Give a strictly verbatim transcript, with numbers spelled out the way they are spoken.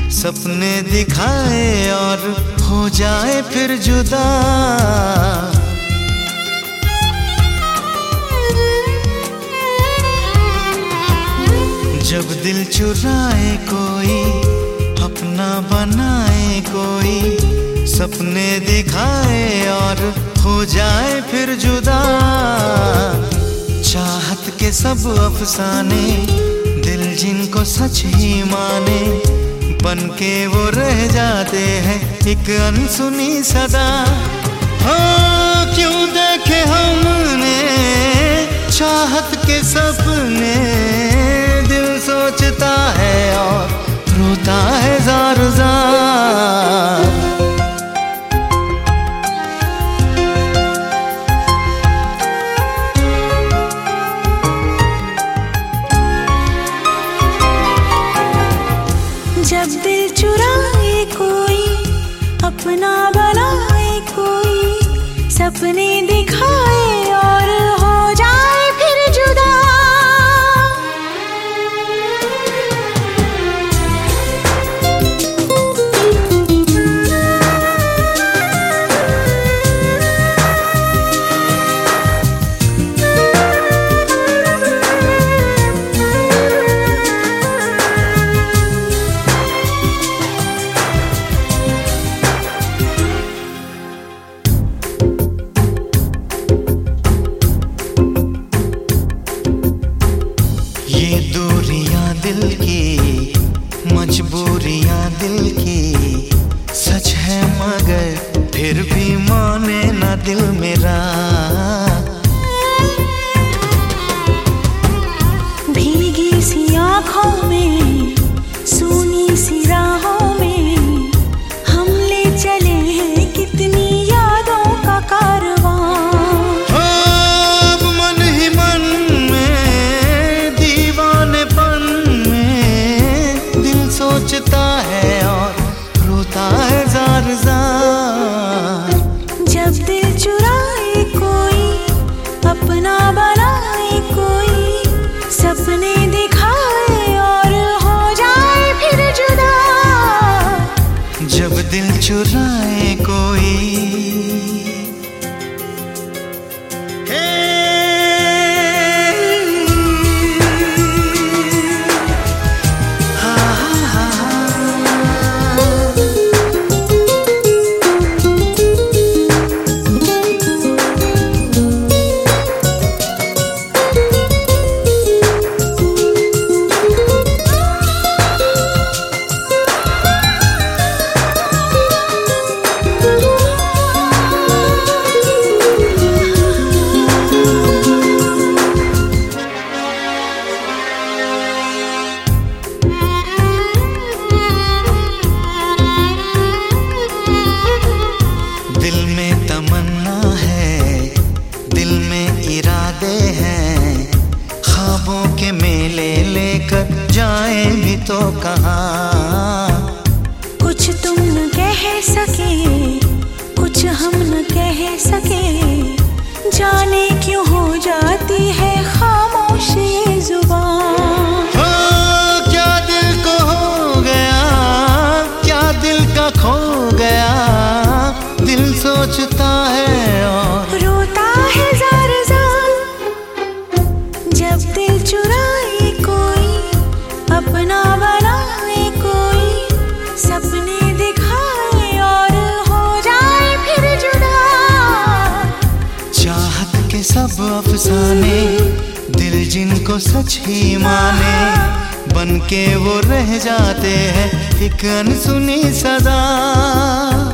सपने दिखाए और हो जाए फिर जुदा। जब दिल चुराए कोई, अपना बनाए कोई, सपने दिखाए और हो जाए फिर जुदा। चाहत के सब अफसाने, दिल जिनको सच ही माने, बन के वो रह जाते हैं एक अनसुनी सदा। हो क्यों देखे हमने चाहत के सपने, दिल सोचता है और रोता है जार जार। जब दिल चुराए कोई, अपना बनाए कोई, सपने दिखाए और हो जाए फिर जुदा। ये दूरियां दिल की, मजबूरियां दिल की, सच है मगर फिर भी माने ना दिल मेरा। भीगी सी आँखों में, सूनी सी राहों में, हम ले चले हैं कितनी यादों का कारवां। सोचता है और रोता है जार जार। जब दिल चुराए कोई, अपना बनाए कोई, सपने दिखाए और हो जाए फिर जुदा। जब दिल चुराए कोई, दिल में तमन्ना है, दिल में इरादे हैं, ख्वाबों के मेले लेकर जाए भी तो कहाँ। कुछ तुम न कह सके, कुछ हम न कह सके, जाने क्यों हो जाती है खामोश ये जुबान। हो क्या दिल को हो गया, क्या दिल का खो गया, दिल सोचता है और रोता है जार जार। जब दिल चुराए कोई, अपना बनाए कोई, सपने दिखाए और हो जाए फिर जुदा। चाहत के सब अफसाने, दिल जिनको सच ही माने, बन के वो रह जाते हैं एक अनसुनी सदा।